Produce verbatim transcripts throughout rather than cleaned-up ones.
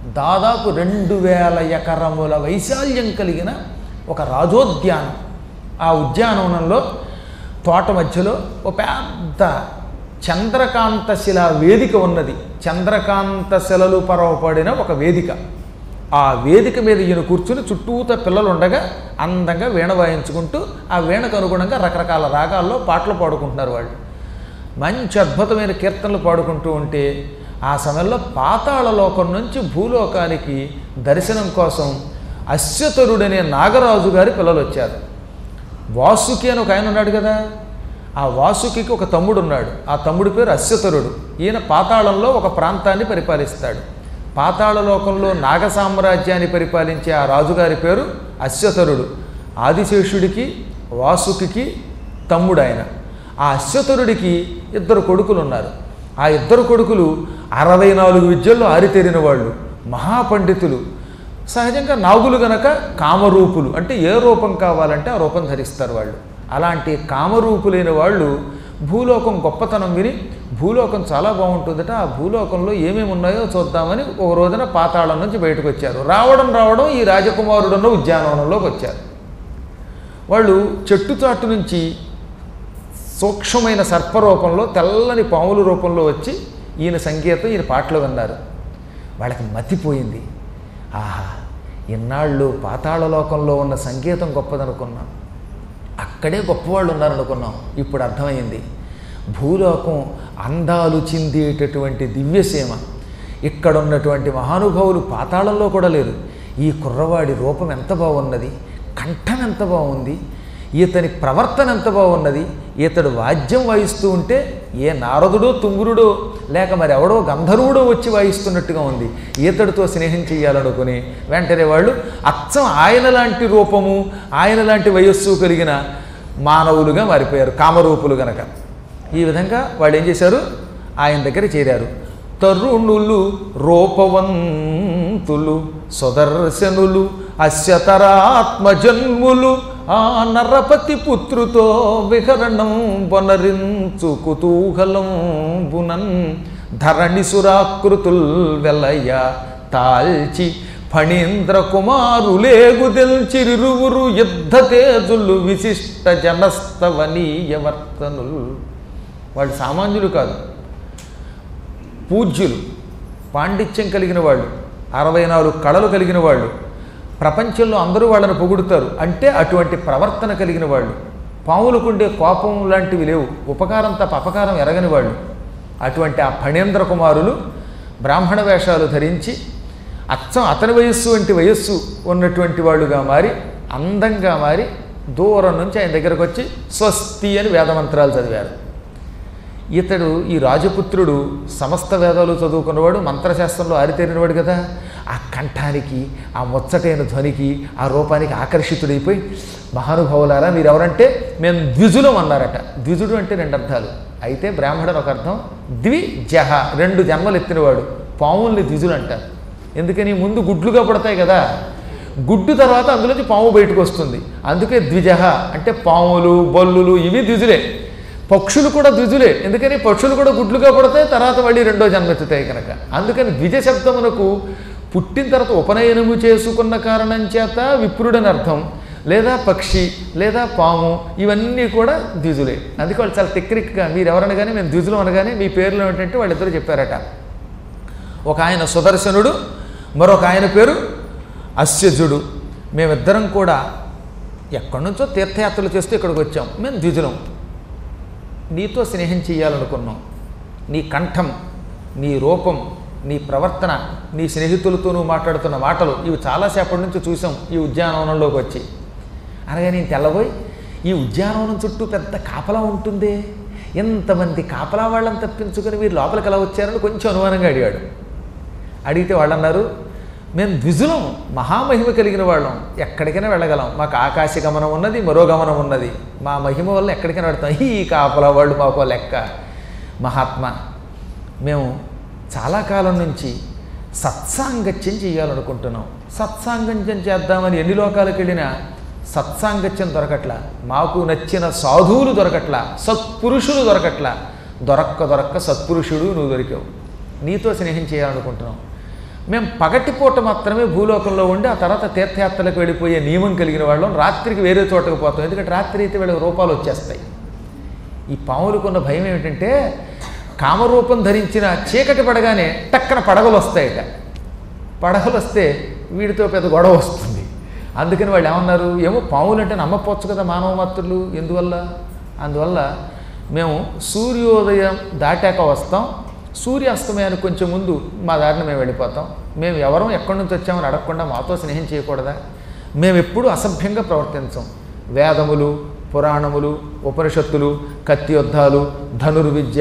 దాదాపు రెండు వేల ఎకరముల వైశాల్యం కలిగిన ఒక రాజోద్యానం. ఆ ఉద్యానవనంలో తోట మధ్యలో ఒక పెద్ద చంద్రకాంత శిల వేదిక ఉన్నది. చంద్రకాంత శిలలు పరవపడిన ఒక వేదిక. ఆ వేదిక మీద ఈయన కూర్చుని చుట్టూత పిల్లలు ఉండగా అందంగా వీణ వాయించుకుంటూ ఆ వీణకు అనుగుణంగా రకరకాల రాగాల్లో పాటలు పాడుకుంటున్నారు వాళ్ళు. మంచి అద్భుతమైన కీర్తనలు పాడుకుంటూ ఉంటే ఆ సమయంలో పాతాళ లోకం నుంచి భూలోకానికి దర్శనం కోసం అశ్వతరుడనే నాగరాజు గారి పిల్లలు వచ్చారు. వాసుకి అని ఒక ఆయన ఉన్నాడు కదా, ఆ వాసుకి ఒక తమ్ముడు ఉన్నాడు. ఆ తమ్ముడి పేరు అశ్వతరుడు. ఈయన పాతాళంలో ఒక ప్రాంతాన్ని పరిపాలిస్తాడు. పాతాళ లోకంలో నాగ సామ్రాజ్యాన్ని పరిపాలించే ఆ రాజుగారి పేరు అశ్వతరుడు. ఆదిశేషుడికి వాసుకి తమ్ముడు ఆయన. ఆ అశ్వతరుడికి ఇద్దరు కొడుకులు ఉన్నారు. ఆ ఇద్దరు కొడుకులు అరవై నాలుగు విద్యల్లో ఆరితేరిన వాళ్ళు, మహాపండితులు. సహజంగా నాగులు గనక కామరూపులు, అంటే ఏ రూపం కావాలంటే ఆ రూపం ధరిస్తారు వాళ్ళు. అలాంటి కామరూపులైన వాళ్ళు భూలోకం గొప్పతనం విని భూలోకం చాలా బాగుంటుందట, ఆ భూలోకంలో ఏమేమి ఉన్నాయో చూద్దామని ఒక రోజున పాతాళం నుంచి బయటకు వచ్చారు. రావడం రావడం ఈ రాజకుమారుడున్న ఉద్యానవనంలోకి వచ్చారు. వాళ్ళు చెట్టు చాటు నుంచి సూక్ష్మమైన సర్పరూపంలో తెల్లని పాముల రూపంలో వచ్చి ఈయన సంగీతం ఈయన పాటలు విన్నారు. వాళ్ళకి మతిపోయింది. ఆహా, ఇన్నాళ్ళు పాతాళ లోకంలో ఉన్న సంగీతం గొప్పదనుకున్నాం, అక్కడే గొప్పవాళ్ళు ఉన్నారనుకున్నాం. ఇప్పుడు అర్థమైంది, భూలోకం అందాలు చిందేటటువంటి దివ్యసీమ. ఇక్కడ ఉన్నటువంటి మహానుభావులు పాతాళంలో కూడా లేరు. ఈ కుర్రవాడి రూపం ఎంత బాగున్నది, కంఠం ఎంత బాగుంది, ఈతని ప్రవర్తన ఎంత బాగున్నది, ఈతడు వాద్యం వాయిస్తూ ఉంటే ఏ నారదుడో తుంగురుడో లేక మరి ఎవడో గంధర్వుడో వచ్చి వాయిస్తున్నట్టుగా ఉంది. ఈతడితో స్నేహం చేయాలనుకుని వెంటనే వాళ్ళు అచ్చం ఆయన లాంటి రూపము ఆయన లాంటి వయస్సు కలిగిన మానవులుగా మారిపోయారు, కామరూపులు గనక. ఈ విధంగా వాళ్ళు ఏం చేశారు, ఆయన దగ్గర చేరారు. తరుణులు రూపవంతులు సుదర్శనులు అశ్వతరాత్మజన్ములు ఆ నరపతి పుత్రుతో విహరణం వనరించు కుతూహలం బునన్ ధరణి సురాకృతుల్ వెలయ తాల్చి ఫణీంద్ర కుమారులేగుదెల్చిరువురు యుద్ధ తేజులు విశిష్ట జనస్తవనీయవర్తనులు. వాళ్ళు సామాన్యులు కాదు, పూజ్యులు, పాండిత్యం కలిగిన వాళ్ళు, అరవై నాలుగు కళలు కలిగిన వాళ్ళు. ప్రపంచంలో అందరూ వాళ్ళని పొగుడుతారు. అంటే అటువంటి ప్రవర్తన కలిగిన వాళ్ళు. పాములకుండే కోపం లాంటివి లేవు, ఉపకారం తప్ప అపకారం ఎరగని వాళ్ళు. అటువంటి ఆ ఫణేంద్ర కుమారులు బ్రాహ్మణ వేషాలు ధరించి అచ్చం అతని వయస్సు వంటి వయస్సు ఉన్నటువంటి వాళ్ళుగా మారి అందంగా మారి దూరం నుంచి ఆయన దగ్గరకు వచ్చి స్వస్తి అని వేదమంత్రాలు చదివారు. ఇతడు ఈ రాజపుత్రుడు సమస్త వేదాలు చదువుకున్నవాడు, మంత్రశాస్త్రంలో ఆరితేరినవాడు కదా. ఆ కంఠానికి, ఆ ముచ్చటైన ధ్వనికి, ఆ రూపానికి ఆకర్షితుడైపోయి, మహానుభావులారా మీరెవరంటే మేము ద్విజులం అన్నారట. ద్విజుడు అంటే రెండు అర్థాలు. అయితే బ్రాహ్మణుడు ఒక అర్థం, ద్విజహ రెండు జన్మలు ఎత్తినవాడు. పాముల్ని ద్విజులు అంటారు. ఎందుకని ముందు గుడ్లుగా పడతాయి కదా, గుడ్డు తర్వాత అందులోంచి పాము బయటకు వస్తుంది. అందుకే ద్విజహ అంటే పాములు బొల్లులు ఇవి ద్విజులే. పక్షులు కూడా ద్విజులే, ఎందుకని పక్షులు కూడా గుడ్లుగా పడతాయి, తర్వాత మళ్ళీ రెండో జన్మెత్తుతాయి కనుక. అందుకని ద్విజ శబ్దమునకు పుట్టిన తర్వాత ఉపనయనము చేసుకున్న కారణం చేత విప్రుడని అర్థం, లేదా పక్షి లేదా పాము ఇవన్నీ కూడా ద్విజులే. అందుకే వాళ్ళు చాలా టెక్నిక్గా మీరు ఎవరనగానే మేము ద్విజులు అనగానే మీ పేర్లు ఏంటంటే వాళ్ళిద్దరూ చెప్పారట. ఒక ఆయన సుదర్శనుడు, మరొక ఆయన పేరు అశ్వజుడు. మేమిద్దరం కూడా ఎక్కడి నుంచో తీర్థయాత్రలు చేస్తూ ఇక్కడికి వచ్చాం. మేము ద్విజులం, నీతో స్నేహం చేయాలనుకున్నాం. నీ కంఠం, నీ రూపం, నీ ప్రవర్తన, నీ స్నేహితులతో నువ్వు మాట్లాడుతున్న మాటలు ఇవి చాలాసేపటి నుంచి చూసాం ఈ ఉద్యానవనంలోకి వచ్చి. అనగా నేను తెల్లబోయి ఈ ఉద్యానవనం చుట్టూ పెద్ద కాపలా ఉంటుందే, ఎంతమంది కాపలా వాళ్ళని తప్పించుకొని మీరు లోపలికి ఎలా వచ్చారని కొంచెం అనుమానంగా అడిగాడు. అడిగితే వాళ్ళు అన్నారు, మేము ద్విజులం, మహామహిమ కలిగిన వాళ్ళం, ఎక్కడికైనా వెళ్ళగలం, మాకు ఆకాశ గమనం ఉన్నది, మరో గమనం ఉన్నది, మా మహిమ వల్ల ఎక్కడికైనా వెళ్తాం. ఈ కాపలా వాళ్ళు మాకు లెక్క. మహాత్మా, మేము చాలా కాలం నుంచి సత్సాంగత్యం చేయాలనుకుంటున్నాం. సత్సాంగత్యం చేద్దామని ఎన్ని లోకాలకు వెళ్ళినా సత్సాంగత్యం దొరకట్లా, మాకు నచ్చిన సాధువులు దొరకట్లా, సత్పురుషులు దొరకట్లా. దొరక్క దొరక్క సత్పురుషుడు నువ్వు దొరికావు, నీతో స్నేహం చేయాలనుకుంటున్నాం. మేము పగటిపూట మాత్రమే భూలోకంలో ఉండి ఆ తర్వాత తీర్థయాత్రలకు వెళ్ళిపోయే నియమం కలిగిన వాళ్ళం. రాత్రికి వేరే చోటకు పోతాం, ఎందుకంటే రాత్రి అయితే వీళ్ళకి రూపాలు వచ్చేస్తాయి. ఈ పాములకున్న భయం ఏమిటంటే కామరూపం ధరించిన చీకటి పడగానే టక్కన పడగలు వస్తాయట. పడగలు వస్తే వీడితో పెద్ద గొడవ వస్తుంది. అందుకని వాళ్ళు ఏమన్నారు, ఏమో పాములు అంటే నమ్మపోవచ్చు కదా మానవ మాత్రులు, ఎందువల్ల? అందువల్ల మేము సూర్యోదయం దాటాక వస్తాం, సూర్యాస్తమయానికి కొంచెం ముందు మా దారిని మేము వెళ్ళిపోతాం. మేము ఎవరం ఎక్కడి నుంచి వచ్చామని అడగకుండా మాతో స్నేహం చేయకూడదా? మేము ఎప్పుడూ అసభ్యంగా ప్రవర్తించం. వేదములు, పురాణములు, ఉపనిషత్తులు, కత్తి యుద్ధాలు, ధనుర్విద్య,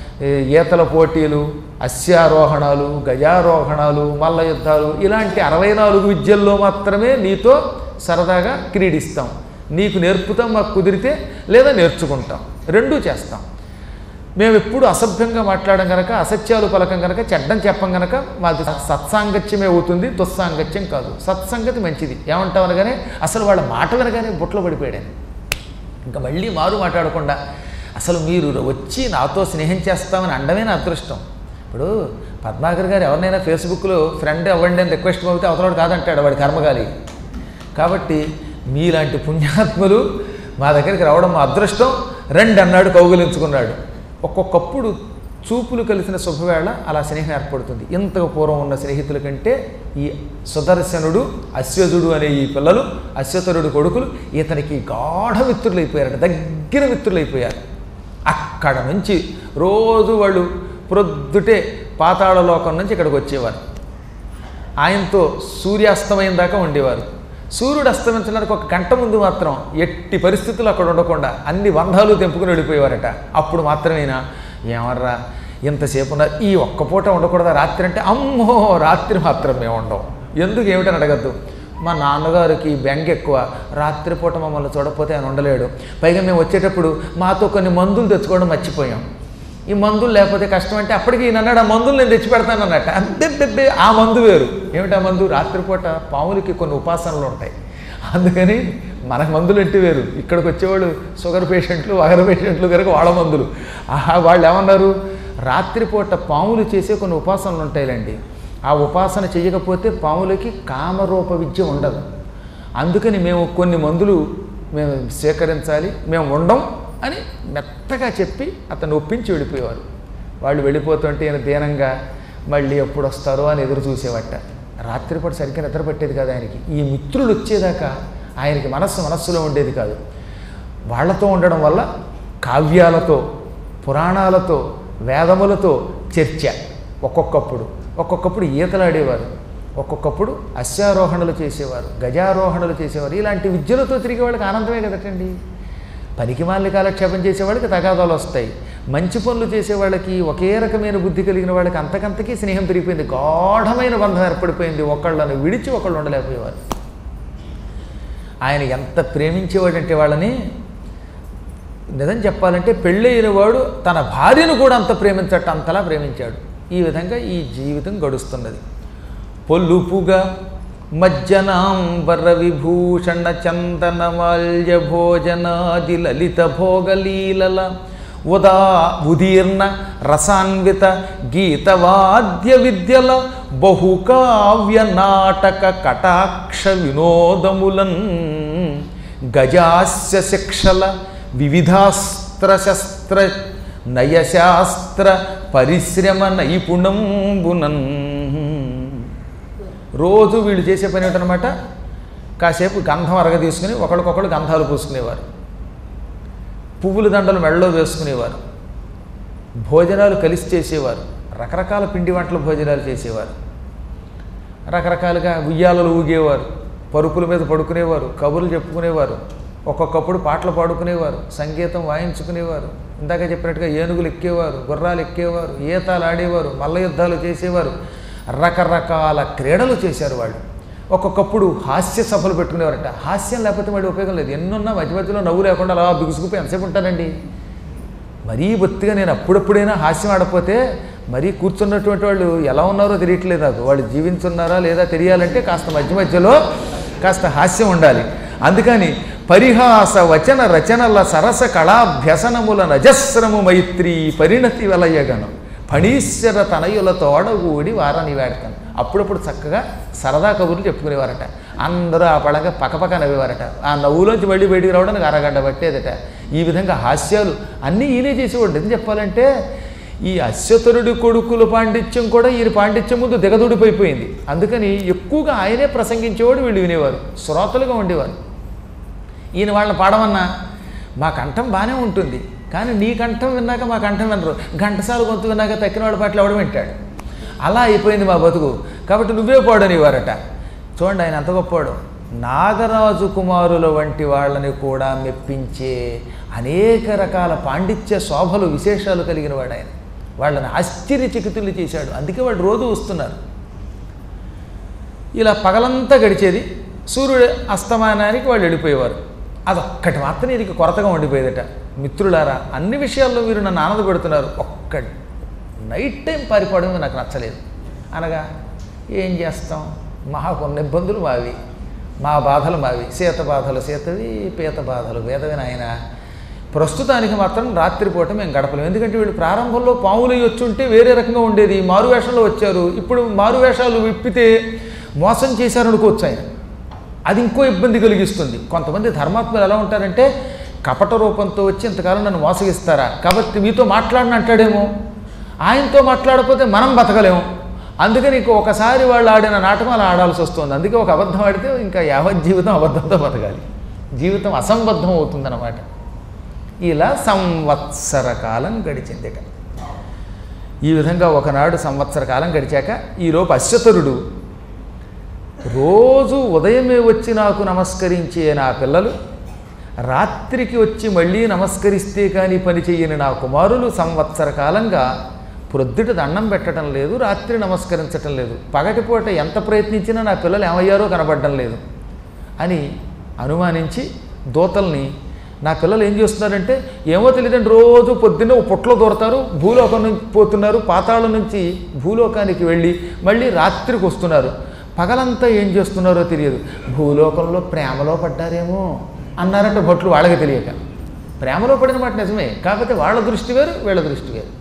ఈతల పోటీలు, అశ్వారోహణాలు, గజారోహణాలు, మల్ల యుద్ధాలు, ఇలాంటి అరవై నాలుగు విద్యల్లో మాత్రమే నీతో సరదాగా క్రీడిస్తాం. నీకు నేర్పుతాం, మాకు కుదిరితే, లేదా నేర్చుకుంటాం, రెండూ చేస్తాం. మేము ఎప్పుడు అసభ్యంగా మాట్లాడడం కనుక, అసత్యాలు పలకం కనుక, చెడ్డం చెప్పం కనుక మాది సత్సాంగత్యమే అవుతుంది, దుస్సాంగత్యం కాదు. సత్సంగతి మంచిది. ఏమంటాం అనగానే అసలు వాళ్ళ మాట వినగానే బుట్టలో పడిపోయాడు. ఇంకా మళ్ళీ మారు మాట్లాడకుండా అసలు మీరు వచ్చి నాతో స్నేహం చేస్తామని అండమే నా అదృష్టం. ఇప్పుడు పద్మాకర్ గారు ఎవరినైనా ఫేస్బుక్లో ఫ్రెండ్ అవ్వండి అని రిక్వెస్ట్ పంపితే అవతలవాడు కాదంటాడు, వాడి కర్మగాలి. కాబట్టి మీలాంటి పుణ్యాత్ములు మా దగ్గరికి రావడం మా అదృష్టం. రెండు అన్నాడు, కౌగులించుకున్నాడు. ఒక్కొక్కప్పుడు చూపులు కలిసిన శుభవేళ అలా స్నేహం ఏర్పడుతుంది. ఇంతకు పూర్వం ఉన్న స్నేహితుల కంటే ఈ సుదర్శనుడు, అశ్వతుడు అనే ఈ పిల్లలు, అశ్వతరుడు కొడుకులు ఇతనికి గాఢ మిత్రులైపోయారట, దగ్గర మిత్రులైపోయారు. అక్కడ నుంచి రోజు వాళ్ళు ప్రొద్దుటే పాతాళ లోకం నుంచి ఇక్కడికి వచ్చేవారు. ఆయనతో సూర్యాస్తమయం దాకా ఉండేవారు. సూర్యుడు అస్తమించడానికి ఒక గంట ముందు మాత్రం ఎట్టి పరిస్థితులు అక్కడ ఉండకుండా అన్ని బంధాలు తెంపుకుని వెళ్ళిపోయేవారట. అప్పుడు మాత్రమేనా ఏమర్రా ఇంతసేపు ఉన్న ఈ ఒక్క పూట ఉండకూడదా రాత్రి అంటే, అమ్మో రాత్రి మాత్రం మేము ఉండవు. ఎందుకు ఏమిటని అడగద్దు. మా నాన్నగారికి బెంగ ఎక్కువ, రాత్రిపూట మమ్మల్ని చూడకపోతే ఆయన ఉండలేడు. పైగా మేము వచ్చేటప్పుడు మాతో కొన్ని మందులు తెచ్చుకోవడం మర్చిపోయాం. ఈ మందులు లేకపోతే కష్టం అంటే అప్పటికి ఈయన అన్నాడు, ఆ మందులు నేను తెచ్చి పెడతాను అన్నట్ట. అంతే, ఆ మందు వేరు. ఏమిటా మందు? రాత్రిపూట పాములకి కొన్ని ఉపాసనలు ఉంటాయి, అందుకని మనకు మందులు అంటే వేరు. ఇక్కడికి వచ్చేవాళ్ళు షుగర్ పేషెంట్లు, వగర పేషెంట్లు కనుక వాళ్ళ మందులు. ఆహా, వాళ్ళు ఏమన్నారు, రాత్రిపూట పాములు చేసే కొన్ని ఉపాసనలు ఉంటాయిలండి. ఆ ఉపాసన చేయకపోతే పాములకి కామరూప విద్య ఉండదు. అందుకని మేము కొన్ని మందులు మేము స్వీకరించాలి, మేము ఉండం అని మెత్తగా చెప్పి అతను ఒప్పించి వెళ్ళిపోయేవారు. వాళ్ళు వెళ్ళిపోతుంటే ఈయన దీనంగా మళ్ళీ ఎప్పుడు వస్తారో అని ఎదురు చూసేవట. రాత్రిపూట సరిగ్గా నిద్ర పట్టేది కాదు ఆయనకి. ఈ మిత్రులు వచ్చేదాకా ఆయనకి మనస్సు మనస్సులో ఉండేది కాదు. వాళ్లతో ఉండడం వల్ల కావ్యాలతో, పురాణాలతో, వేదములతో చర్చ. ఒక్కొక్కప్పుడు ఒక్కొక్కప్పుడు ఈతలాడేవారు, ఒక్కొక్కప్పుడు అశ్వారోహణలు చేసేవారు, గజారోహణలు చేసేవారు. ఇలాంటి విద్యలతో తిరిగే వాళ్ళకి ఆనందమే కదటండి. పనికి మాలిన కాలక్షేపం చేసేవాళ్ళకి తగాదాలు వస్తాయి. మంచి పనులు చేసేవాళ్ళకి, ఒకే రకమైన బుద్ధి కలిగిన వాళ్ళకి అంతకంతకీ స్నేహం పెరిగిపోయింది, గాఢమైన బంధం ఏర్పడిపోయింది. ఒకళ్ళను విడిచి ఒకళ్ళు ఉండలేకపోయేవారు. ఆయన ఎంత ప్రేమించేవాడంటే వాళ్ళని, నిజం చెప్పాలంటే పెళ్ళైన వాడు తన భార్యను కూడా అంత ప్రేమించట, అంతలా ప్రేమించాడు. ఈ విధంగా ఈ జీవితం గడుస్తున్నది. పొల్లుపుగా మజ్జనాంబర విభూషణ చందనమాల్య భోజనాది లలిత భోగలీలల ఉదా ఉదీర్ణ రసాన్విత గీతవాద్య విద్యల బహుకావ్య నాటక కటాక్ష వినోదములన్ గజాస్య శిక్షల వివిధాస్త్ర శస్త్ర నయశాస్త్ర పరిశ్రమ నైపుణంబునన్. రోజు వీళ్ళు చేసే పని ఏమిటనమాట, కాసేపు గంధం అరగ తీసుకుని ఒకళ్ళకొకళ్ళు గంధాలు పూసుకునేవారు, పువ్వుల దండలు మెడలో వేసుకునేవారు, భోజనాలు కలిసి చేసేవారు, రకరకాల పిండి వంటల భోజనాలు చేసేవారు, రకరకాలుగా ఉయ్యాలలు ఊగేవారు, పరుపుల మీద పడుకునేవారు, కబుర్లు చెప్పుకునేవారు, ఒక్కొక్కప్పుడు పాటలు పాడుకునేవారు, సంగీతం వాయించుకునేవారు, ఇందాక చెప్పినట్టుగా ఏనుగులు ఎక్కేవారు, గుర్రాలు ఎక్కేవారు, ఈతాలు ఆడేవారు, మల్ల యుద్ధాలు చేసేవారు, రకరకాల క్రీడలు చేశారు వాళ్ళు. ఒక్కొక్కప్పుడు హాస్య సభలు పెట్టుకునేవారట. హాస్యం లేకపోతే వాడి ఉపయోగం లేదు. ఎన్నున్నా మధ్య మధ్యలో నవ్వు లేకుండా అలా బిగుసుకుపోయి ఎంతసేపు ఉంటానండి. మరీ బొత్తిగా నేను అప్పుడప్పుడైనా హాస్యం ఆడపోతే మరీ కూర్చున్నటువంటి వాళ్ళు ఎలా ఉన్నారో తెలియట్లేదు నాకు. వాళ్ళు జీవించున్నారా లేదా తెలియాలంటే కాస్త మధ్య మధ్యలో కాస్త హాస్యం ఉండాలి. అందుకని పరిహాస వచన రచనల సరస కళాభ్యసనముల నజస్రము మైత్రి పరిణతి వలయగను ఫణీశ్వర తనయులతో అడగూడి వారని వేడతాను. అప్పుడప్పుడు చక్కగా సరదా కబుర్లు చెప్పుకునేవారట. అందరూ ఆ పడంగా పక్కపక్క నవ్వేవారట. ఆ నవ్వులోంచి మళ్ళీ బయటికి రావడానికి అరగంట పట్టేదట. ఈ విధంగా హాస్యాలు అన్నీ ఈయనే చేసేవాడు. ఎందుకు చెప్పాలంటే ఈ అశ్వతరుడి కొడుకుల పాండిత్యం కూడా ఈయన పాండిత్యం ముందు దిగదుడిపోయిపోయింది. అందుకని ఎక్కువగా ఆయనే ప్రసంగించేవాడు, వీళ్ళు వినేవారు, శ్రోతలుగా ఉండేవారు. ఈయన వాళ్ళని పాడమన్నా మా కంఠం బాగానే ఉంటుంది, కానీ నీ కంఠం విన్నాక మా కంఠం వినరు, ఘంటసాల గొంతు విన్నాక తక్కిన వాడి పాటలు ఎవడు వింటాడు. అలా అయిపోయింది మా బతుకు, కాబట్టి నువ్వే పాడనివారట. చూడండి ఆయన ఎంత గొప్పవాడు. నాగరాజు కుమారుల వంటి వాళ్ళని కూడా మెప్పించే అనేక రకాల పాండిత్య శోభలు విశేషాలు కలిగిన వాడు ఆయన. వాళ్ళని ఆశ్చర్యచకితులు చేశాడు. అందుకే వాళ్ళు రోజు వస్తున్నారు. ఇలా పగలంతా గడిచేది. సూర్యుడు అస్తమానానికి వాళ్ళు వెళ్ళిపోయేవారు. అదొక్కటి మాత్రం ఇది కొరతగా ఉండిపోయేదట. మిత్రులారా, అన్ని విషయాల్లో మీరు నన్ను ఆనందపెడుతున్నారు, ఒక్క నైట్ టైం పారిపోవడం నాకు నచ్చలేదు. అనగా ఏం చేస్తాం, మహా కొన్ని ఇబ్బందులు మావి, మా బాధలు మావి, సీత బాధలు సీతవి, పీత బాధలు వేదవిన ఆయన. ప్రస్తుతానికి మాత్రం రాత్రిపూట మేము గడపలేము. ఎందుకంటే వీళ్ళు ప్రారంభంలో పాములు వచ్చుంటే వేరే రకంగా ఉండేది, మారువేషంలో వచ్చారు. ఇప్పుడు మారువేషాలు విప్పితే మోసం చేశారనుకోవచ్చు ఆయన. అది ఇంకో ఇబ్బంది కలిగిస్తుంది. కొంతమంది ధర్మాత్ములు ఎలా ఉంటారంటే కపట రూపంతో వచ్చి ఇంతకాలం నన్ను మోసగిస్తారా, కాబట్టి మీతో మాట్లాడని అంటాడేమో, ఆయనతో మాట్లాడకపోతే మనం బతకలేము. అందుకని ఇంక ఒకసారి వాళ్ళు ఆడిన నాటకం అలా ఆడాల్సి వస్తుంది. అందుకే ఒక అబద్ధం ఆడితే ఇంకా యావత్ జీవితం అబద్ధంతో బతకాలి, జీవితం అసంబద్ధం అవుతుందన్నమాట. ఇలా సంవత్సర కాలం గడిచిందిట. ఈ విధంగా ఒకనాడు సంవత్సర కాలం గడిచాక ఈలోపు అశ్వతరుడు రోజు ఉదయమే వచ్చి నాకు నమస్కరించే నా పిల్లలు, రాత్రికి వచ్చి మళ్ళీ నమస్కరిస్తే కానీ పని చెయ్యని నా కుమారులు సంవత్సర కాలంగా ప్రొద్దుట దండం పెట్టడం లేదు, రాత్రి నమస్కరించటం లేదు. పగటిపూట ఎంత ప్రయత్నించినా నా పిల్లలు ఏమయ్యారో కనబడడం లేదు అని అనుమానించి దూతల్ని, నా పిల్లలు ఏం చేస్తున్నారంటే ఏమో తెలియదండి, రోజు పొద్దున్నే పుట్లో దూరతారు, భూలోకం నుంచి పోతున్నారు, పాతాళం నుంచి భూలోకానికి వెళ్ళి మళ్ళీ రాత్రికి వస్తున్నారు, పగలంతా ఏం చేస్తున్నారో తెలియదు, భూలోకంలో ప్రేమలో పడ్డారేమో అన్నారట భట్లు వాళ్ళకి తెలియక. ప్రేమలో పడిన మాట నిజమే, కాకపోతే వాళ్ళ దృష్టి వేరు వీళ్ళ దృష్టి వేరు.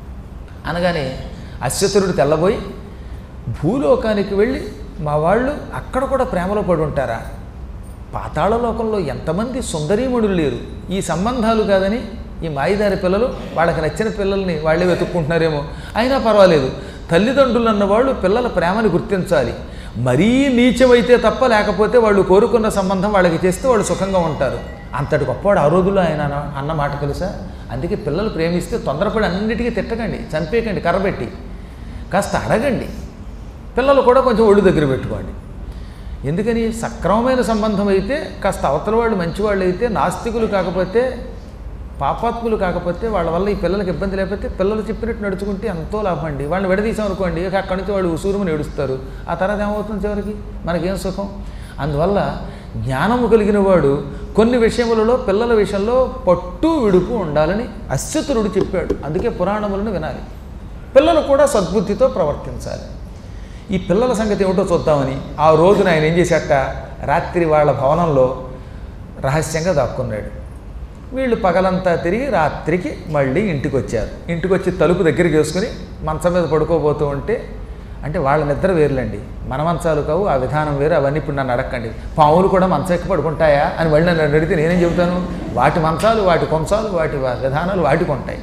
అనగానే అశ్వతరుడు తెల్లబోయి భూలోకానికి వెళ్ళి మా వాళ్ళు అక్కడ కూడా ప్రేమలో పడి ఉంటారా, పాతాళ లోకంలో ఎంతమంది సుందరీమణులు లేరు, ఈ సంబంధాలు కాదని ఈ మాయిదారి పిల్లలు వాళ్ళకి నచ్చిన పిల్లల్ని వాళ్ళే వెతుక్కుంటున్నారేమో, అయినా పర్వాలేదు, తల్లిదండ్రులు అన్నవాళ్ళు పిల్లల ప్రేమని గుర్తించాలి, మరీ నీచమైతే తప్ప, లేకపోతే వాళ్ళు కోరుకున్న సంబంధం వాళ్ళకి చేస్తే వాళ్ళు సుఖంగా ఉంటారు. అంతటి గొప్పవాడు ఆ రోజుల్లో ఆయన అన్న మాట తెలుసా. అందుకే పిల్లలు ప్రేమిస్తే తొందరపడి అన్నిటికీ తిట్టకండి, చంపేయకండి, కర్రబెట్టి కాస్త అడగండి. పిల్లలు కూడా కొంచెం ఒళ్ళు దగ్గర పెట్టుకోండి. ఎందుకని సక్రమమైన సంబంధం అయితే కాస్త అవతల వాళ్ళు మంచివాళ్ళు అయితే, నాస్తికులు కాకపోతే, పాపాత్ములు కాకపోతే, వాళ్ళ వల్ల ఈ పిల్లలకి ఇబ్బంది లేకపోతే పిల్లలు చెప్పినట్టు నడుచుకుంటే ఎంతో లాభం అండి. వాళ్ళని విడదీసాం అనుకోండి, ఇక అక్కడి నుంచి వాళ్ళు ఉసూరుమని ఏడుస్తారు, ఆ తర్వాత ఏమవుతుంది చివరికి మనకేం సుఖం. అందువల్ల జ్ఞానము కలిగిన వాడు కొన్ని విషయములలో పిల్లల విషయంలో పట్టు విడుపు ఉండాలని అశ్వతరుడు చెప్పాడు. అందుకే పురాణములను వినాలి, పిల్లలు కూడా సద్బుద్ధితో ప్రవర్తించాలి. ఈ పిల్లల సంగతి ఏమిటో చూద్దామని ఆ రోజున ఆయన ఏం చేశాట, రాత్రి వాళ్ళ భవనంలో రహస్యంగా దాక్కున్నాడు. వీళ్ళు పగలంతా తిరిగి రాత్రికి మళ్ళీ ఇంటికి వచ్చారు. ఇంటికి వచ్చి తలుపు దగ్గరికి వేసుకుని మంచం మీద పడుకోబోతూ ఉంటే, అంటే వాళ్ళ నిద్ర వేరులండి, మన మంచాలు కావు, ఆ విధానం వేరు, అవన్నీ ఇప్పుడు నన్ను అడగండి. పావులు కూడా మంచం ఎక్కి పడుకుంటాయా అని మళ్ళీ నన్ను అడిగితే నేనేం చెబుతాను, వాటి మంచాలు వాటి కొంచాలు వాటి విధానాలు వాటికి ఉంటాయి.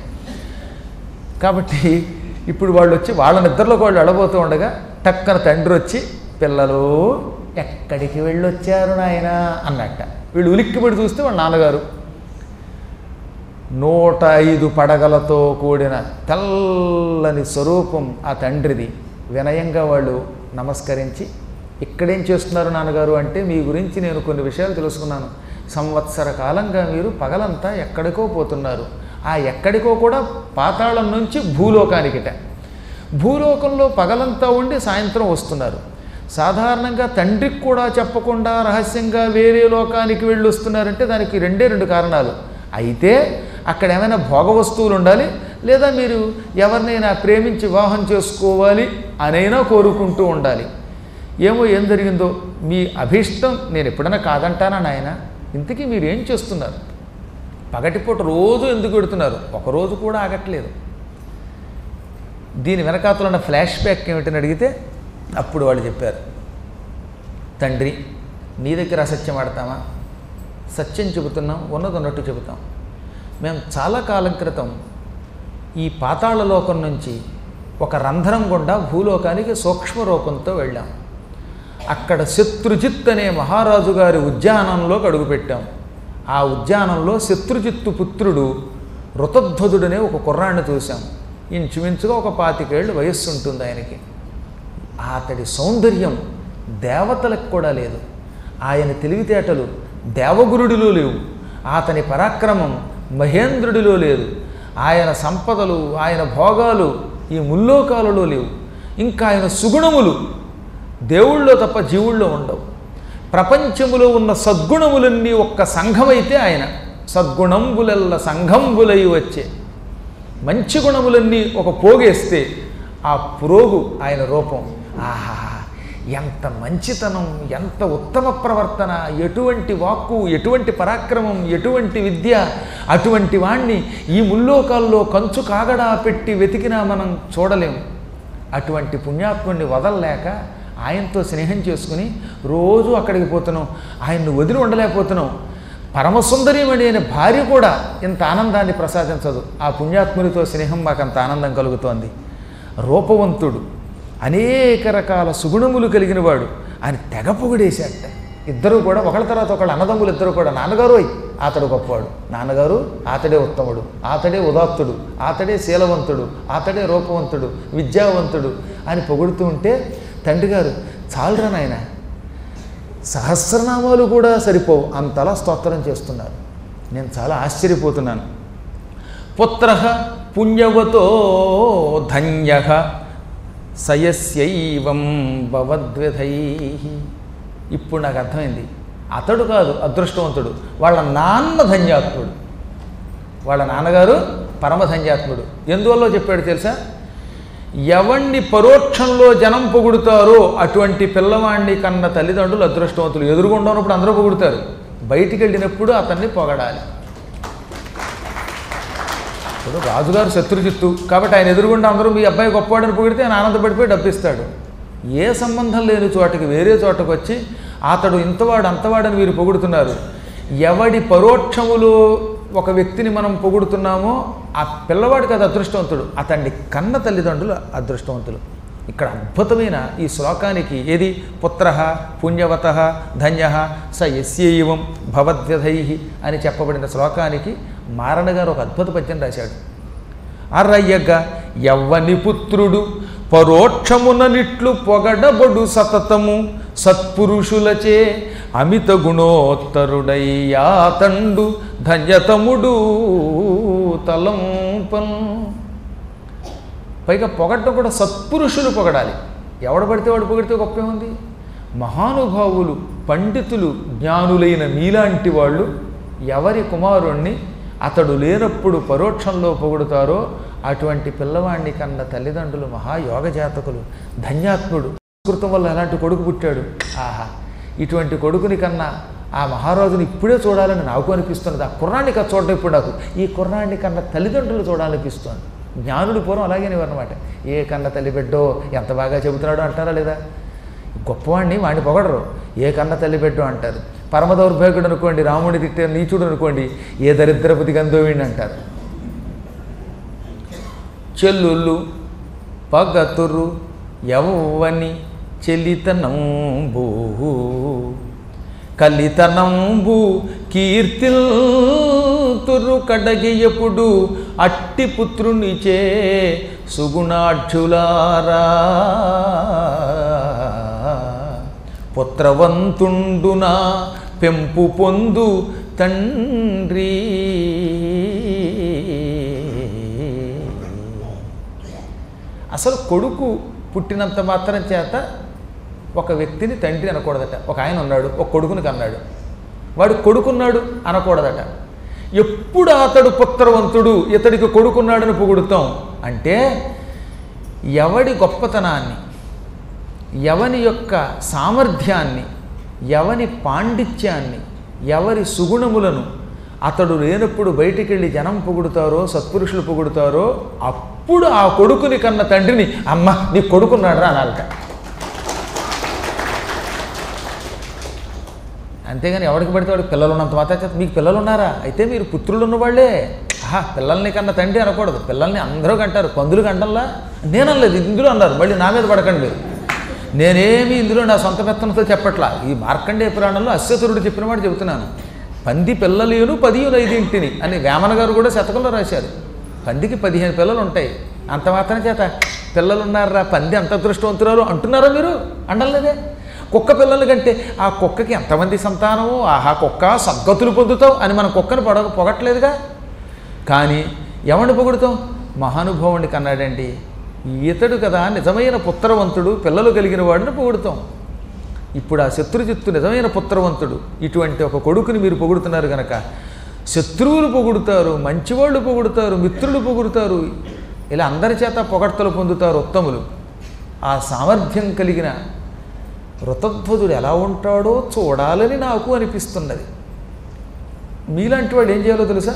కాబట్టి ఇప్పుడు వాళ్ళు వచ్చి వాళ్ళ నిద్రలోకి వాళ్ళు అడబోతూ ఉండగా టక్కన తండ్రి వచ్చి, పిల్లలు ఎక్కడికి వెళ్ళొచ్చారు నాయన అన్నట్ట. వీళ్ళు ఉలిక్కిపడి చూస్తే వాళ్ళ నాన్నగారు నూట ఐదు పడగలతో కూడిన తెల్లని స్వరూపం ఆ తండ్రిది. వినయంగా వాళ్ళు నమస్కరించి, ఇక్కడేం చేస్తున్నారు నాన్నగారు అంటే, మీ గురించి నేను కొన్ని విషయాలు తెలుసుకున్నాను. సంవత్సర కాలంగా మీరు పగలంతా ఎక్కడికో పోతున్నారు, ఆ ఎక్కడికో కూడా పాతాళం నుంచి భూలోకానికిట. భూలోకంలో పగలంతా ఉండి సాయంత్రం వస్తున్నారు. సాధారణంగా తండ్రికి కూడా చెప్పకుండా రహస్యంగా వేరే లోకానికి వెళ్ళి వస్తున్నారంటే దానికి రెండే రెండు కారణాలు. అయితే అక్కడ ఏమైనా భోగ వస్తువులు ఉండాలి, లేదా మీరు ఎవరినైనా ప్రేమించి వివాహం చేసుకోవాలి అనైనా కోరుకుంటూ ఉండాలి. ఏమో ఏం జరిగిందో, మీ అభీష్టం నేను ఎప్పుడైనా కాదంటానా నాయన. ఇంతకీ మీరు ఏం చేస్తున్నారు, పగటిపూట రోజు ఎందుకు పెడుతున్నారు, ఒకరోజు కూడా ఆగట్లేదు. దీని వెనకాతలున్న ఫ్లాష్ బ్యాక్ ఏమిటని అడిగితే, అప్పుడు వాళ్ళు చెప్పారు, తండ్రి నీ దగ్గర అసత్యం ఆడతామా? సత్యం చెబుతున్నాం, ఉన్నది ఉన్నట్టు చెబుతాం. మేము చాలా కాలం క్రితం ఈ పాతాళ లోకం నుంచి ఒక రంధ్రం గుండా భూలోకానికి సూక్ష్మ రూపంతో వెళ్ళాం. అక్కడ శత్రుజిత్ అనే మహారాజు గారి ఉద్యానంలోకి అడుగుపెట్టాం. ఆ ఉద్యానంలో శత్రుజిత్తు పుత్రుడు ఋతధ్వజుడనే ఒక కుర్రాన్ని చూశాం. ఇంచుమించుగా ఒక పాతికేళ్ళు వయస్సు ఉంటుంది ఆయనకి. అతడి సౌందర్యం దేవతలకు కూడా లేదు. ఆయన తెలివితేటలు దేవగురుడిలో లేవు. అతని పరాక్రమం మహేంద్రుడిలో లేదు. ఆయన సంపదలు, ఆయన భోగాలు ఈ ముల్లోకాలలో లేవు. ఇంకా ఆయన సుగుణములు దేవుళ్ళో తప్ప జీవుల్లో ఉండవు. ప్రపంచములో ఉన్న సద్గుణములన్నీ ఒక్క సంఘమైతే ఆయన సద్గుణంబులెల్ల సంఘంబులై వచ్చే. మంచి గుణములన్నీ ఒక పోగేస్తే ఆ పురోగు ఆయన రూపం. ఆహా, ఎంత మంచితనం, ఎంత ఉత్తమ ప్రవర్తన, ఎటువంటి వాక్కు, ఎటువంటి పరాక్రమం, ఎటువంటి విద్య. అటువంటి వాణ్ణి ఈ ముల్లోకాల్లో కంచు కాగడా పెట్టి వెతికినా మనం చూడలేము. అటువంటి పుణ్యాత్ముడిని వదలలేక ఆయనతో స్నేహం చేసుకుని రోజు అక్కడికి పోతున్నాం. ఆయన్ని వదిలి ఉండలేకపోతున్నాం. పరమసుందరీమణి అనే భార్య కూడా ఇంత ఆనందాన్ని ప్రసాదించదు. ఆ పుణ్యాత్మునితో స్నేహం మాకు అంత ఆనందం కలుగుతోంది. రూపవంతుడు, అనేక రకాల సుగుణములు కలిగిన వాడు. ఆయన తెగ పొగిడేశాట. ఇద్దరు కూడా ఒకళ్ళ తర్వాత ఒకళ్ళు అన్నదమ్ములు ఇద్దరు కూడా, నాన్నగారు అతడు గొప్పవాడు, నాన్నగారు అతడే ఉత్తముడు, అతడే ఉదాత్తుడు, అతడే శీలవంతుడు, అతడే రూపవంతుడు, విద్యావంతుడు అని పొగుడుతూ ఉంటే తండ్రి గారు, చాలురా నాయన, సహస్రనామాలు కూడా సరిపోవు అంతలా స్తోత్రం చేస్తున్నారు. నేను చాలా ఆశ్చర్యపోతున్నాను. పుత్ర పుణ్యవతో ధన్య సయస్యైవం భవద్విధై. ఇప్పుడు నాకు అర్థమైంది, అతడు కాదు అదృష్టవంతుడు, వాళ్ళ నాన్న ధన్యాత్ముడు. వాళ్ళ నాన్నగారు పరమధన్యాత్ముడు. ఎందువల్ల చెప్పాడు తెలుసా? ఎవణ్ణి పరోక్షంలో జనం పొగుడుతారో అటువంటి పిల్లవాణ్ణి కన్న తల్లిదండ్రులు అదృష్టవంతులు. ఎదురుగుండా ఉన్నప్పుడు అందరూ పొగుడుతారు, బయటికి వెళ్ళినప్పుడు అతన్ని పొగడాలి. ఇప్పుడు రాజుగారు శత్రుజిత్తు కాబట్టి ఆయన ఎదురుగుండా అందరూ మీ అబ్బాయి గొప్పవాడని పొగిడితే ఆయన ఆనందపడిపోయి డబ్బిస్తాడు. ఏ సంబంధం లేని చోటకి వేరే చోటకు వచ్చి అతడు ఇంతవాడు అంతవాడని వీరు పొగుడుతున్నారు. ఎవడి పరోక్షములో ఒక వ్యక్తిని మనం పొగుడుతున్నామో ఆ పిల్లవాడికి అది అదృష్టవంతుడు, అతన్ని కన్న తల్లిదండ్రులు అదృష్టవంతులు. ఇక్కడ అద్భుతమైన ఈ శ్లోకానికి ఏది పుత్ర పుణ్యవత ధన్య స యస్యైవం భవద్వ్యధై అని చెప్పబడిన శ్లోకానికి మారణ గారు ఒక అద్భుత పద్యం రాశాడు. అరయ్యగా యవ్వని పుత్రుడు పరోక్షముననిట్లు పొగడబడు సతతము సత్పురుషులచే అమిత గుణోత్తరుడయ్యాతండు ధన్యతముడు తలంపన్. పైగా పొగడ్డం కూడా సత్పురుషులు పొగడాలి. ఎవడు పడితే వాడు పొగిడితే గొప్పే ఉంది. మహానుభావులు, పండితులు, జ్ఞానులైన మీలాంటి వాళ్ళు ఎవరి కుమారుణ్ణి అతడు లేనప్పుడు పరోక్షంలో పొగుడుతారో అటువంటి పిల్లవాణ్ణి కన్న తల్లిదండ్రులు మహాయోగ జాతకులు, ధన్యాత్ముడు. సంస్కృతం వల్ల ఎలాంటి కొడుకు పుట్టాడు. ఆహా, ఇటువంటి కొడుకుని కన్నా ఆ మహారాజుని ఇప్పుడే చూడాలని నాకు అనిపిస్తున్నది. ఆ కుర్రాన్ని కథ చూడడం ఇప్పుడు నాకు ఈ కుర్రాన్ని కన్నా తల్లిదండ్రులు చూడాలనిపిస్తుంది. జ్ఞానుడి పూర్వం అలాగేనివన్నమాట. ఏ కన్న తల్లి బిడ్డో ఎంత బాగా చెబుతున్నాడో అంటారా లేదా? గొప్పవాడిని వాడిని పొగడరు, ఏ కన్న తల్లి బిడ్డో అంటారు. పరమ దౌర్భాగ్యుడు అనుకోండి, రాముడి తిట్టే నీచుడు అనుకోండి, ఏ దరిద్రపతి గంధోవిని అంటారు. చెల్లుళ్ళు పగతురు యవ్వని చెలితనంబు కలితనంబు కీర్తిల్ తురు కడగి ఎప్పుడు అట్టి పుత్రునిచే సుగుణాఢ్యులారా పుత్రవంతుండునా పెంపు పొందు తండ్రి. అసలు కొడుకు పుట్టినంత మాత్రం చేత ఒక వ్యక్తిని తండ్రి అనకూడదట. ఒక ఆయన ఉన్నాడు, ఒక కొడుకుని కన్నాడు, వాడు కొడుకున్నాడు అనకూడదట. ఎప్పుడు అతడు పుత్రవంతుడు, ఇతడికి కొడుకున్నాడని పొగుడుతాం అంటే ఎవడి గొప్పతనాన్ని, ఎవని యొక్క సామర్థ్యాన్ని, ఎవని పాండిత్యాన్ని, ఎవరి సుగుణములను అతడు లేనప్పుడు బయటికి వెళ్ళి జనం పొగుడుతారో, సత్పురుషులు పొగుడుతారో, అప్పుడు ఆ కొడుకుని కన్న తండ్రిని అమ్మ నీ కొడుకున్నాడు రా అనాలట. అంతేగాని ఎవరికి పడితే వాడికి పిల్లలు ఉన్నంత మాత్రం మీకు పిల్లలు ఉన్నారా అయితే మీరు పుత్రులు ఉన్నవాళ్లే. ఆహా పిల్లల్ని కన్నా తండ్రి అనకూడదు, పిల్లల్ని అందరూ కంటారు. పందులు కంటల్లా నేనలేదు, ఇందులో అన్నారు. మళ్ళీ నా మీద పడకండి మీరు. నేనేమి ఇందులో నా సొంత పెత్తనంతో చెప్పట్లా. ఈ మార్కండేయ పురాణంలో అశ్వతురుడు చెప్పిన మాట చెబుతున్నాను. పంది పిల్లలేను పదిహేను ఐదింటిని అని వేమన గారు కూడా శతకంలో రాశారు. పందికి పదిహేను పిల్లలు ఉంటాయి. అంత మాత్రం చేత పిల్లలు ఉన్నారా పంది అంత అదృష్టవంతురాలు అంటున్నారా మీరు? అండలేదే. కుక్క పిల్లల కంటే ఆ కుక్కకి ఎంతమంది సంతానమో, ఆహా కుక్క సద్గతులు పొందుతావు అని మన కుక్కను పొడ పొగట్లేదుగా. కానీ ఎవరిని పొగుడుతాం? మహానుభావుని కన్నాడండి. ఈతడు కదా నిజమైన పుత్రవంతుడు, పిల్లలు కలిగిన వాడిని పొగుడుతాం. ఇప్పుడు ఆ శత్రుజిత్తు నిజమైన పుత్రవంతుడు. ఇటువంటి ఒక కొడుకుని మీరు పొగుడుతున్నారు కనుక శత్రువులు పొగుడుతారు, మంచివాళ్ళు పొగుడుతారు, మిత్రులు పొగుడుతారు, ఇలా అందరి చేత పొగడ్తలు పొందుతారు ఉత్తములు. ఆ సామర్థ్యం కలిగిన ఋతధ్వజుడు ఎలా ఉంటాడో చూడాలని నాకు అనిపిస్తున్నది. మీలాంటి వాడు ఏం చేయాలో తెలుసా?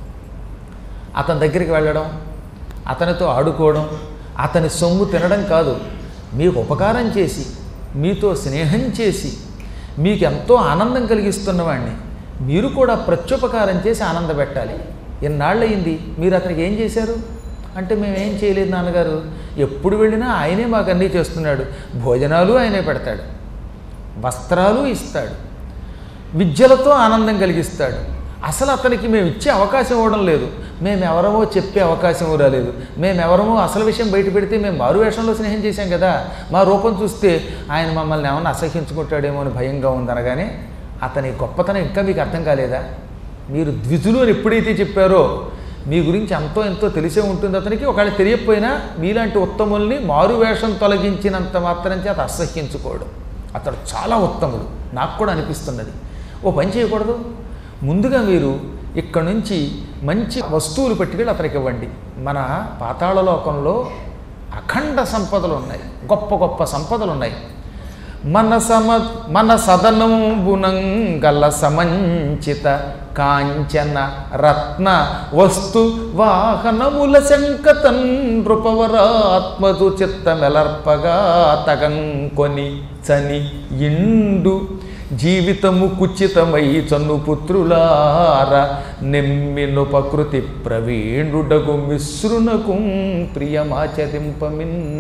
అతని దగ్గరికి వెళ్ళడం, అతనితో ఆడుకోవడం, అతని సొమ్ము తినడం కాదు, మీకు ఉపకారం చేసి మీతో స్నేహం చేసి మీకు ఎంతో ఆనందం కలిగిస్తున్నవాడిని మీరు కూడా ప్రత్యుపకారం చేసి ఆనందపెట్టాలి. ఎన్నాళ్ళయింది మీరు అతనికి ఏం చేశారు అంటే మేమేం చేయలేదు నాన్నగారు, ఎప్పుడు వెళ్ళినా ఆయనే మాకు అన్నీ చేస్తున్నాడు, భోజనాలు ఆయనే పెడతాడు, వస్త్రాలు ఇస్తాడు, విద్యలతో ఆనందం కలిగిస్తాడు. అసలు అతనికి మేము ఇచ్చే అవకాశం ఇవ్వడం లేదు, మేమెవరమో చెప్పే అవకాశం రాలేదు, మేమెవరమో అసలు విషయం బయట పెడితే మేము మారు వేషంలో స్నేహం చేశాం కదా, మా రూపం చూస్తే ఆయన మమ్మల్ని ఏమన్నా అసహించుకుంటాడేమో అని భయంగా ఉందనగానే అతని గొప్పతనం ఇంకా మీకు అర్థం కాలేదా? మీరు ద్విజులు అని ఎప్పుడైతే చెప్పారో మీ గురించి ఎంతో ఎంతో తెలిసే ఉంటుంది అతనికి. ఒకవేళ తెలియకపోయినా మీలాంటి ఉత్తముల్ని మారు వేషం తొలగించినంత మాత్రం చేత అసహ్యించుకోడు. అతడు చాలా ఉత్తముడు నాకు కూడా అనిపిస్తున్నది. ఓ పని చేయకూడదు, ముందుగా మీరు ఇక్కడ నుంచి మంచి వస్తువులు పట్టుకెళ్ళి అతనికి ఇవ్వండి. మన పాతాళలోకంలో అఖండ సంపదలు ఉన్నాయి, గొప్ప గొప్ప సంపదలు ఉన్నాయి. మన సమ మన సదనంబునంగల సమంచిత కాంచన రత్న వస్తు వాహనముల శంకతన్ నృపవరాత్మదు చిత్తమెలర్పగా తగంకొని చని ఇండు జీవితము కుచితమై చన్ను పుత్రులార నెమ్మిను ప్రకృతి ప్రవీణుడగు మిశ్రునకు ప్రియమాచరింపమిన్.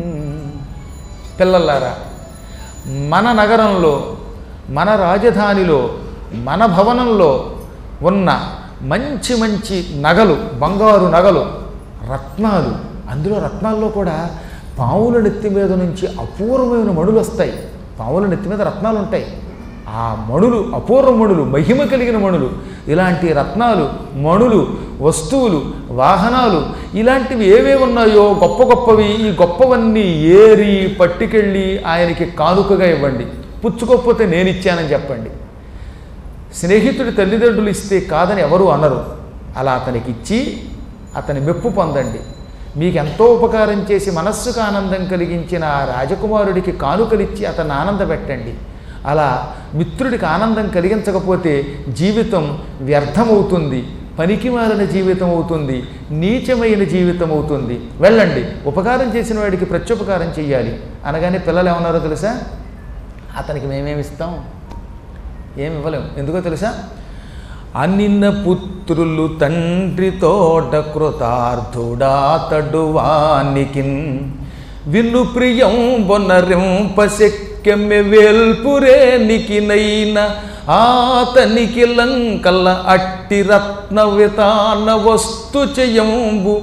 పిల్లలారా, మన నగరంలో, మన రాజధానిలో, మన భవనంలో ఉన్న మంచి మంచి నగలు, బంగారు నగలు, రత్నాలు, అందులో రత్నాల్లో కూడా పావుల నెత్తి మీద నుంచి అపూర్వమైన మణులు వస్తాయి. పావుల నెత్తి మీద రత్నాలు ఉంటాయి. ఆ మణులు అపూర్వ మణులు, మహిమ కలిగిన మణులు, ఇలాంటి రత్నాలు, మణులు, వస్తువులు, వాహనాలు ఇలాంటివి ఏవే ఉన్నాయో గొప్ప గొప్పవి, ఈ గొప్పవన్నీ ఏరి పట్టుకెళ్ళి ఆయనకి కానుకగా ఇవ్వండి. పుచ్చుకోకపోతే నేను ఇచ్చానని చెప్పండి. స్నేహితుడి తల్లిదండ్రులు ఇస్తే కాదని ఎవరు అనరు. అలా అతనికి ఇచ్చి అతని మెప్పు పొందండి. మీకు ఎంతో ఉపకారం చేసి మనస్సుకు ఆనందం కలిగించిన ఆ రాజకుమారుడికి కానుకలిచ్చి అతన్ని ఆనందపెట్టండి. అలా మిత్రుడికి ఆనందం కలిగించకపోతే జీవితం వ్యర్థమవుతుంది, పనికిమాలిన జీవితం అవుతుంది, నీచమైన జీవితం అవుతుంది. వెళ్ళండి, ఉపకారం చేసిన వాడికి ప్రత్యుపకారం చెయ్యాలి అనగానే పిల్లలు ఏమన్నారో తెలుసా? అతనికి మేమేమిస్తాం, ఏమి ఇవ్వలేము. ఎందుకో తెలుసా? అనిన పుత్రులు తండ్రి తోట కృతార్థుడాతడు వానికిన్ విను ప్రియం బొనరింపశక్యమె వేల్పురేనికినైన ఆతనికి లంకల అట్టి రత్న వితాన వస్తు చేయంబు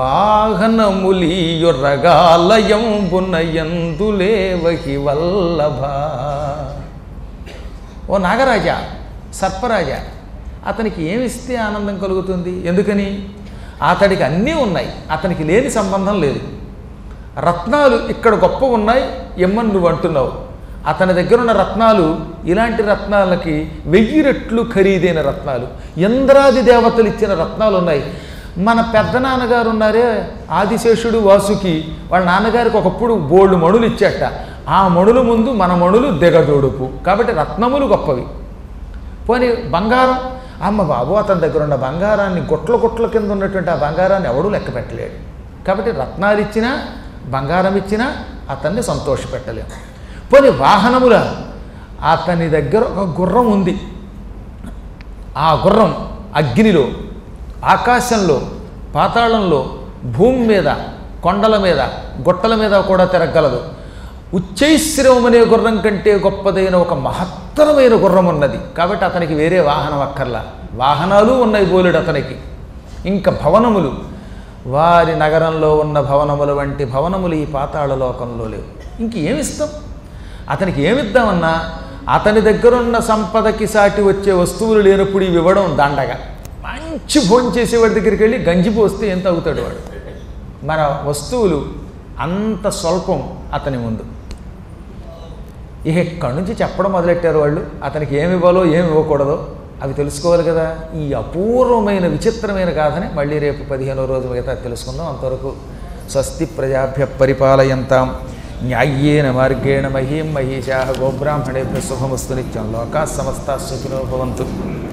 వాహనములీయురగాలయంబునయందులేవహి వల్లభ. ఓ నాగరాజా, సర్పరాజా, అతనికి ఏమిస్తే ఆనందం కలుగుతుంది? ఎందుకని? అతడికి అన్నీ ఉన్నాయి, అతనికి లేని సంబంధం లేదు. రత్నాలు ఇక్కడ గొప్ప ఉన్నాయి ఎమ్మని నువ్వు అంటున్నావు. అతని దగ్గర ఉన్న రత్నాలు ఇలాంటి రత్నాలకి వెయ్యి రెట్లు ఖరీదైన రత్నాలు, ఇంద్రాది దేవతలు ఇచ్చిన రత్నాలు ఉన్నాయి. మన పెద్ద నాన్నగారు ఉన్నారే ఆదిశేషుడు వాసుకి, వాళ్ళ నాన్నగారికి ఒకప్పుడు బోళ్ళు మణులు ఇచ్చాట. ఆ మణుల ముందు మన మణులు దిగదొడుపు. కాబట్టి రత్నములు గొప్పవి. పోనీ బంగారం, అమ్మ బాబు అతని దగ్గర ఉన్న బంగారాన్ని గుట్ల గుట్ల కింద ఉన్నటువంటి ఆ బంగారాన్ని ఎవడూ లెక్క పెట్టలేడు. కాబట్టి రత్నాలు ఇచ్చినా బంగారం ఇచ్చినా అతన్ని సంతోషపెట్టలేము. పోనీ వాహనముల, అతని దగ్గర ఒక గుర్రం ఉంది. ఆ గుర్రం అగ్నిలో, ఆకాశంలో, పాతాళంలో, భూమి మీద, కొండల మీద, గుట్టల మీద కూడా తిరగలదు. ఉచ్చైశ్రవం అనే గుర్రం కంటే గొప్పదైన ఒక మహత్తరమైన గుర్రం ఉన్నది. కాబట్టి అతనికి వేరే వాహనం అక్కర్లా. వాహనాలు ఉన్నాయి బోలెడు అతనికి. ఇంకా భవనములు, వారి నగరంలో ఉన్న భవనముల వంటి భవనములు ఈ పాతాళ లోకంలో లేవు. ఇంక ఏమిస్తాం అతనికి? ఏమిద్దామన్నా అతని దగ్గరున్న సంపదకి సాటి వచ్చే వస్తువులు లేనప్పుడు ఇవి ఇవ్వడం దండగా. మంచి భోజనం చేసేవాడి దగ్గరికి వెళ్ళి గంజి పోస్తే ఏం తాగుతాడు వాడు? మన వస్తువులు అంత స్వల్పం అతని ముందు. ఇక ఇక్కడి నుంచి చెప్పడం మొదలెట్టారు వాళ్ళు. అతనికి ఏమి ఇవ్వాలో ఏమి ఇవ్వకూడదో అవి తెలుసుకోవాలి కదా. ఈ అపూర్వమైన విచిత్రమైన గాథని మళ్ళీ రేపు పదిహేనో రోజు మిగతా తెలుసుకుందాం. అంతవరకు స్వస్తి ప్రజాభ్య పరిపాలయంతాం న్యాయ్యేన మార్గేణ మహీం మహీషాః గోబ్రాహ్మణేభ్యः శుభమస్తు నిత్యం. లోకాః సమస్తాః సుఖినో భవంతు.